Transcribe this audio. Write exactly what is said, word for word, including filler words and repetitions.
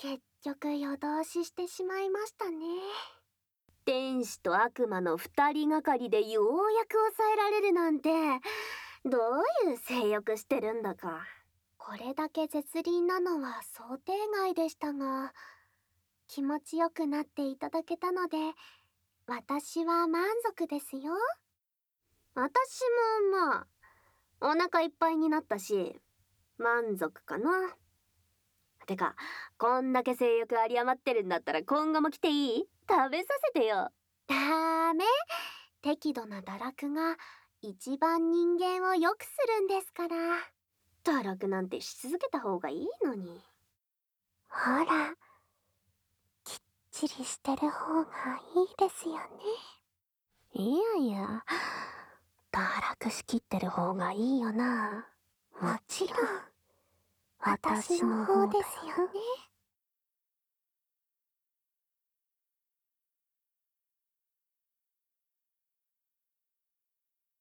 結局夜通ししてしまいましたね。 天使と悪魔の二人がかりでようやく抑えられるなんて、どういう性欲してるんだか。 これだけ絶倫なのは想定外でしたが、気持ちよくなっていただけたので、私は満足ですよ。 私もまあ、お腹いっぱいになったし、満足かな。てか、こんだけ性欲有り余ってるんだったら今後も来ていい？食べさせてよ。 ダメ。適度な堕落が一番人間を良くするんですから。 堕落なんてし続けた方がいいのに。 ほら、きっちりしてる方がいいですよね。 いやいや、堕落しきってる方がいいよな。 もちろん、私の方ですよね。